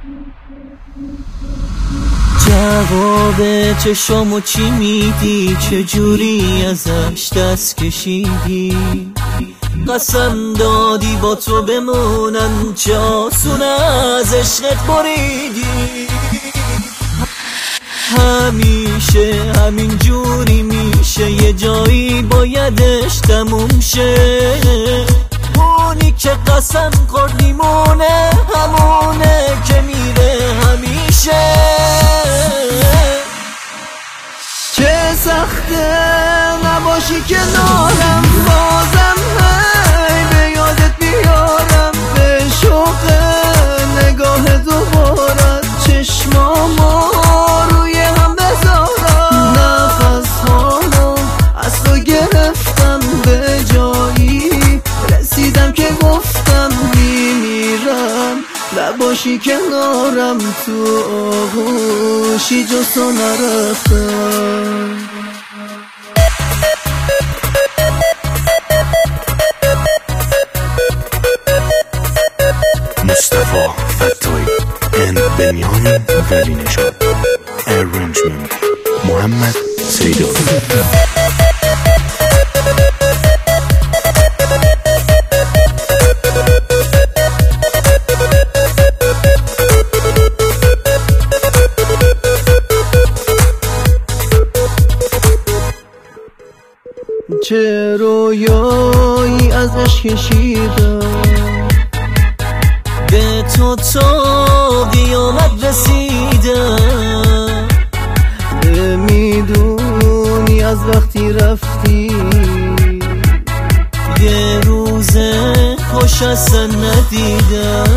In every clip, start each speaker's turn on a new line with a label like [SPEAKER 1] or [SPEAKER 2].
[SPEAKER 1] جواب چشامو چی میدی؟ چجوری ازش دست کشیدی؟ قسم دادی با تو بمونم، چه آسون از عشقت بریدی. همیشه همین جوری میشه، یه جایی بایدش تموم شه. اونی که قسم خورد میمونه، همونه که میره همیشه. چه سخته نباشی کنارم، بازم هی به یادت بیارم. به شوق نگاه دوبارت چشمامو روی هم بذارم. نفس هامو از تو گرفتم، به جایی رسیدم که گفتم میمیرم. نباشی کنارم، تو آغوشی جز تو نرفتم.
[SPEAKER 2] مصطفی فتایی and بنیامین ولی نژاد. Arrangement محمد سیدانی.
[SPEAKER 1] چه رویایی ازش کشیدم، به تو تا قیامت رسیدم. نمیدونی از وقتی رفتی یه روز خوش اصلا ندیدم.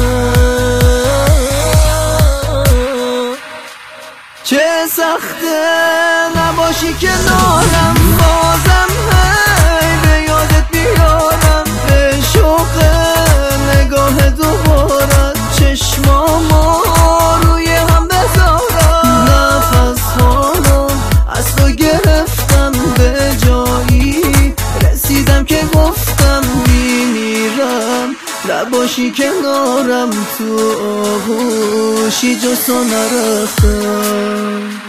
[SPEAKER 1] چه سخته نباشی کنارم، بازم هی به یادت بیارم. به شوق نگاه دوبارت چشمامو روی هم بذارم. نفس هامو از تو گرفتم، به جایی رسیدم که گفتم میمیرم. نباشی کنارم، تو آغوشی جز تو نرفتم.